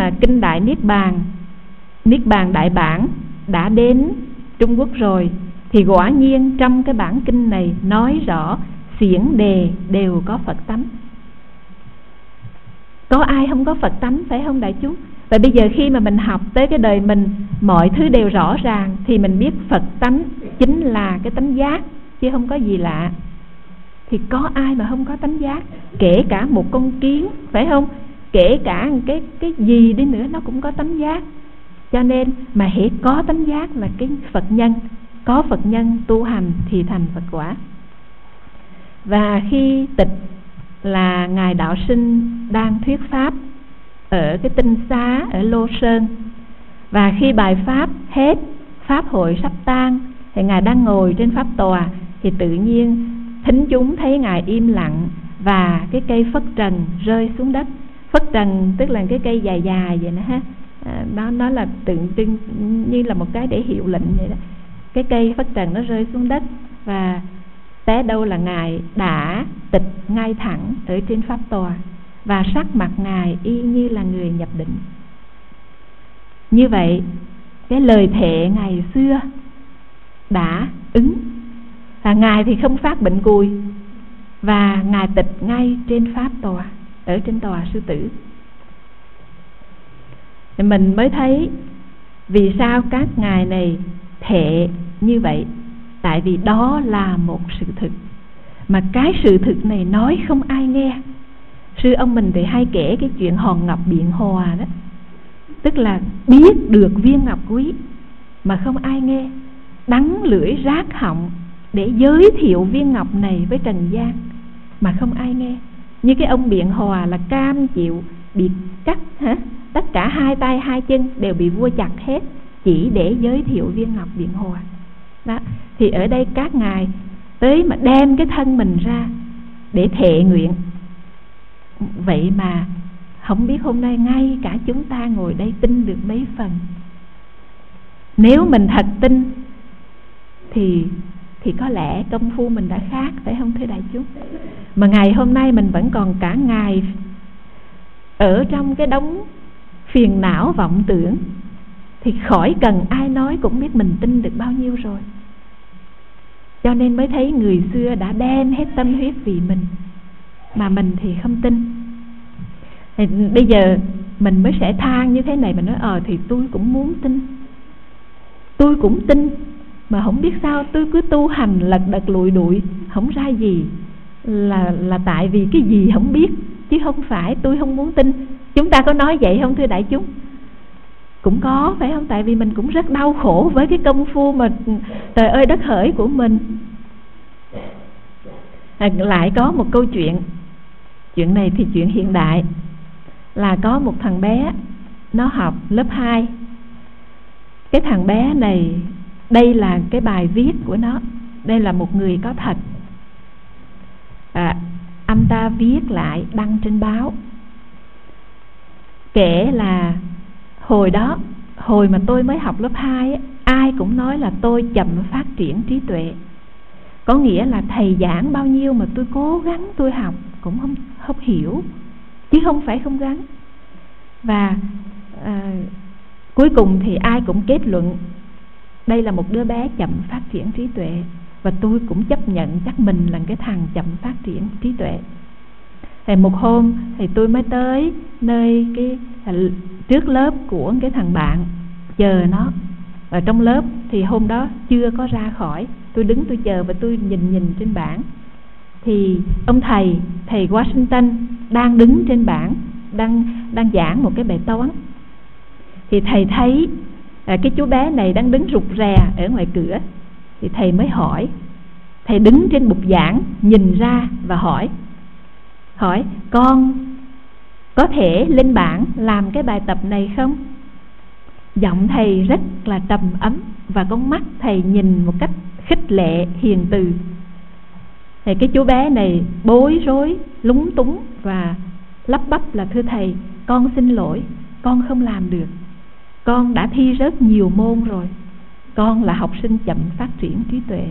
mà kinh Đại Niết Bàn Đại Bản đã đến Trung Quốc rồi, thì quả nhiên trong cái bản kinh này nói rõ xiển đề đều có Phật tánh. Có ai không có Phật tánh, phải không đại chúng? Và bây giờ khi mà mình học tới cái đời mình, mọi thứ đều rõ ràng, thì mình biết Phật tánh chính là cái tánh giác, chứ không có gì lạ. Thì có ai mà không có tánh giác? Kể cả một con kiến, phải không? Kể cả cái gì đi nữa nó cũng có tánh giác. Cho nên mà hễ có tánh giác là cái Phật nhân. Có Phật nhân tu hành thì thành Phật quả. Và khi tịch là Ngài Đạo Sinh đang thuyết pháp ở cái tinh xá ở Lô Sơn. Và khi bài pháp hết, pháp hội sắp tan, thì Ngài đang ngồi trên pháp tòa, thì tự nhiên thính chúng thấy Ngài im lặng, và cái cây phất trần rơi xuống đất. Phất trần tức là cái cây dài dài vậy đó ha. Nó là tượng trưng như là một cái để hiệu lệnh vậy đó. Cái cây phất trần nó rơi xuống đất, và té đâu là Ngài đã tịch ngay thẳng ở trên pháp tòa, và sắc mặt Ngài y như là người nhập định. Như vậy cái lời thệ ngày xưa đã ứng, và Ngài thì không phát bệnh cùi, và Ngài tịch ngay trên pháp tòa, ở trên tòa sư tử. Thì mình mới thấy vì sao các ngài này thệ như vậy. Tại vì đó là một sự thực, mà cái sự thực này nói không ai nghe. Sư ông mình thì hay kể cái chuyện hòn ngọc biện hòa đó, tức là biết được viên ngọc quý mà không ai nghe, đắng lưỡi rát họng để giới thiệu viên ngọc này với trần gian mà không ai nghe. Như cái ông biện hòa là cam chịu bị cắt tất cả hai tay hai chân đều bị vua chặt hết, chỉ để giới thiệu viên ngọc biện hòa đó. Thì ở đây các ngài tới mà đem cái thân mình ra để thệ nguyện. Vậy mà không biết hôm nay ngay cả chúng ta ngồi đây tin được mấy phần. Nếu mình thật tin thì có lẽ công phu mình đã khác, phải không thưa đại chúng? Mà ngày hôm nay mình vẫn còn cả ngày ở trong cái đống phiền não vọng tưởng, thì khỏi cần ai nói cũng biết mình tin được bao nhiêu rồi. Cho nên mới thấy người xưa đã đem hết tâm huyết vì mình, mà mình thì không tin. Thì bây giờ mình mới sẽ than như thế này, mình nói thì tôi cũng muốn tin, tôi cũng tin, mà không biết sao tôi cứ tu hành lật đật lụi đụi không ra gì, là tại vì cái gì không biết, chứ không phải tôi không muốn tin. Chúng ta có nói vậy không thưa đại chúng? Cũng có, phải không? Tại vì mình cũng rất đau khổ với cái công phu mà trời ơi đất hỡi của mình. Lại có một câu chuyện, chuyện này thì chuyện hiện đại, là có một thằng bé nó học lớp 2. Cái thằng bé này, đây là cái bài viết của nó, đây là một người có thật. Anh ta viết lại đăng trên báo, kể là hồi mà tôi mới học lớp 2 ai cũng nói là tôi chậm phát triển trí tuệ. Có nghĩa là thầy giảng bao nhiêu mà tôi cố gắng tôi học cũng không hiểu, chứ không phải không gắng. Và cuối cùng thì ai cũng kết luận đây là một đứa bé chậm phát triển trí tuệ, và tôi cũng chấp nhận chắc mình là cái thằng chậm phát triển trí tuệ. Thì một hôm thì tôi mới tới nơi cái trước lớp của cái thằng bạn chờ nó. Ở trong lớp thì hôm đó chưa có ra khỏi, tôi đứng tôi chờ và tôi nhìn trên bảng. Thì ông thầy Washington đang đứng trên bảng, đang giảng một cái bài toán. Thì thầy thấy cái chú bé này đang đứng rụt rè ở ngoài cửa. Thì thầy mới hỏi, thầy đứng trên bục giảng nhìn ra và hỏi con có thể lên bảng làm cái bài tập này không? Giọng thầy rất là trầm ấm, và con mắt thầy nhìn một cách khích lệ hiền từ. Thì cái chú bé này bối rối lúng túng và lắp bắp là thưa thầy, con xin lỗi, con không làm được, con đã thi rớt nhiều môn rồi, con là học sinh chậm phát triển trí tuệ.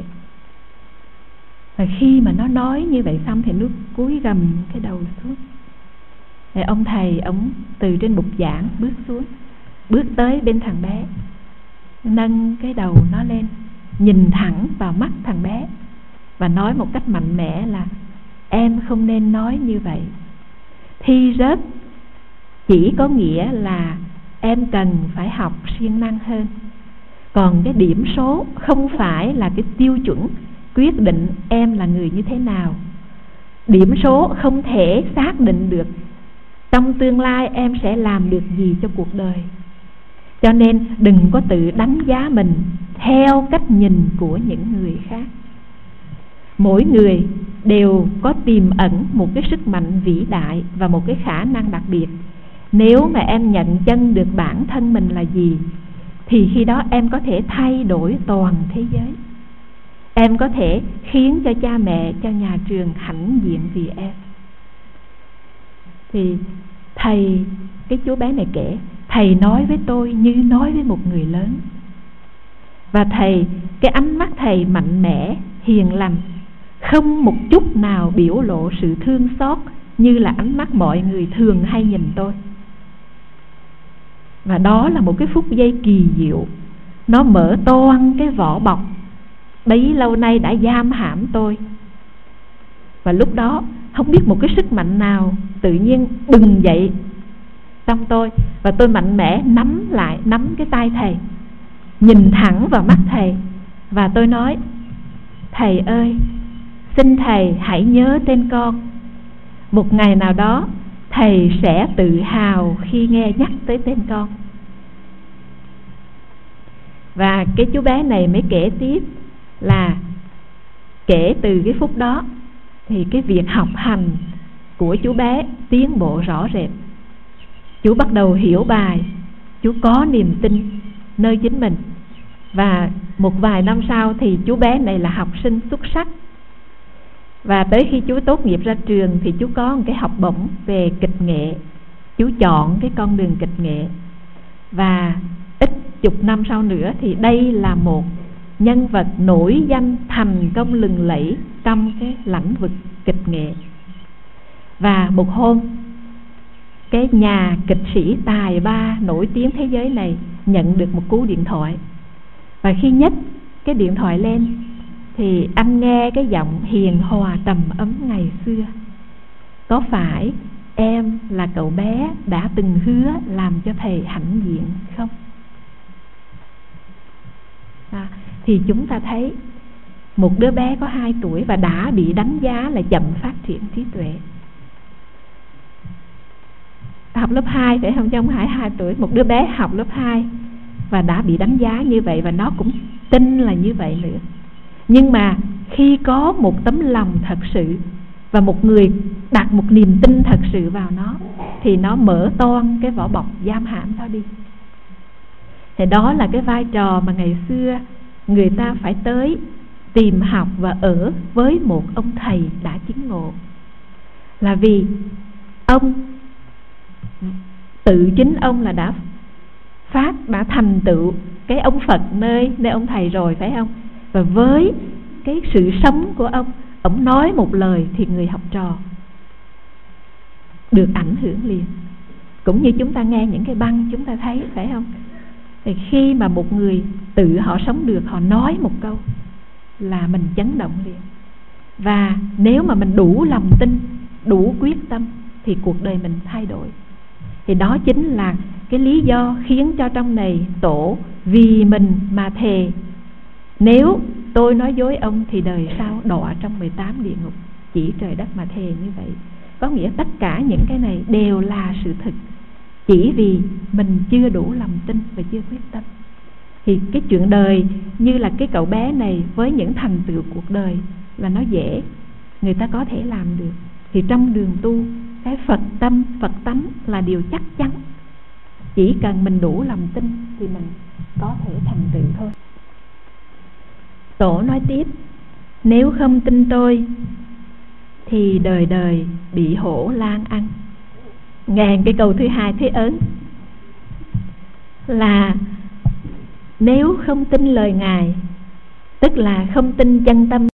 Và khi mà nó nói như vậy xong thì nó cúi gằm cái đầu xuống. Thì ông thầy ông từ trên bục giảng bước xuống, bước tới bên thằng bé, nâng cái đầu nó lên, nhìn thẳng vào mắt thằng bé và nói một cách mạnh mẽ là: em không nên nói như vậy. Thi rớt chỉ có nghĩa là em cần phải học siêng năng hơn. Còn cái điểm số không phải là cái tiêu chuẩn quyết định em là người như thế nào. Điểm số không thể xác định được trong tương lai em sẽ làm được gì cho cuộc đời. Cho nên đừng có tự đánh giá mình theo cách nhìn của những người khác. Mỗi người đều có tiềm ẩn một cái sức mạnh vĩ đại và một cái khả năng đặc biệt. Nếu mà em nhận chân được bản thân mình là gì, thì khi đó em có thể thay đổi toàn thế giới. Em có thể khiến cho cha mẹ, cho nhà trường hãnh diện vì em. Thì thầy, cái chú bé này kể, thầy nói với tôi như nói với một người lớn. Và thầy, cái ánh mắt thầy mạnh mẽ, hiền lành, không một chút nào biểu lộ sự thương xót như là ánh mắt mọi người thường hay nhìn tôi. Và đó là một cái phút giây kỳ diệu. Nó mở toang cái vỏ bọc bấy lâu nay đã giam hãm tôi. Và lúc đó không biết một cái sức mạnh nào tự nhiên bừng dậy trong tôi, và tôi mạnh mẽ nắm cái tay thầy, nhìn thẳng vào mắt thầy, và tôi nói: thầy ơi, xin thầy hãy nhớ tên con. Một ngày nào đó thầy sẽ tự hào khi nghe nhắc tới tên con. Và cái chú bé này mới kể tiếp là kể từ cái phút đó thì cái việc học hành của chú bé tiến bộ rõ rệt. Chú bắt đầu hiểu bài, chú có niềm tin nơi chính mình. Và một vài năm sau thì chú bé này là học sinh xuất sắc. Và tới khi chú tốt nghiệp ra trường thì chú có một cái học bổng về kịch nghệ. Chú chọn cái con đường kịch nghệ. Và ít chục năm sau nữa thì đây là một nhân vật nổi danh thành công lừng lẫy trong cái lĩnh vực kịch nghệ. Và một hôm, cái nhà kịch sĩ tài ba nổi tiếng thế giới này nhận được một cú điện thoại. Và khi nhấc cái điện thoại lên thì anh nghe cái giọng hiền hòa trầm ấm ngày xưa: có phải em là cậu bé đã từng hứa làm cho thầy hãnh diện không? Thì chúng ta thấy một đứa bé có 2 tuổi và đã bị đánh giá là chậm phát triển trí tuệ. Học lớp 2 phải không? Chứ không phải 2 tuổi. Một đứa bé học lớp 2 và đã bị đánh giá như vậy, và nó cũng tin là như vậy nữa. Nhưng mà khi có một tấm lòng thật sự và một người đặt một niềm tin thật sự vào nó, thì nó mở toang cái vỏ bọc giam hãm nó đi. Thì đó là cái vai trò mà ngày xưa người ta phải tới tìm học và ở với một ông thầy đã chứng ngộ. Là vì ông tự chính ông là đã thành tựu cái ông Phật nơi ông thầy rồi, phải không? Và với cái sự sống của ông nói một lời thì người học trò được ảnh hưởng liền. Cũng như chúng ta nghe những cái băng chúng ta thấy, phải không? Thì khi mà một người tự họ sống được, họ nói một câu là mình chấn động liền. Và nếu mà mình đủ lòng tin, đủ quyết tâm thì cuộc đời mình thay đổi. Thì đó chính là cái lý do khiến cho trong này Tổ vì mình mà thề: nếu tôi nói dối ông thì đời sau đọa trong 18 địa ngục. Chỉ trời đất mà thề như vậy. Có nghĩa tất cả những cái này đều là sự thực, chỉ vì mình chưa đủ lòng tin và chưa quyết tâm. Thì cái chuyện đời như là cái cậu bé này với những thành tựu cuộc đời là nó dễ, người ta có thể làm được. Thì trong đường tu, cái Phật tâm, Phật tánh là điều chắc chắn. Chỉ cần mình đủ lòng tin thì mình có thể thành tựu thôi. Tổ nói tiếp: nếu không tin tôi thì đời đời bị hổ lang ăn. Ngàn cái câu thứ hai thế ớn là nếu không tin lời Ngài, tức là không tin chân tâm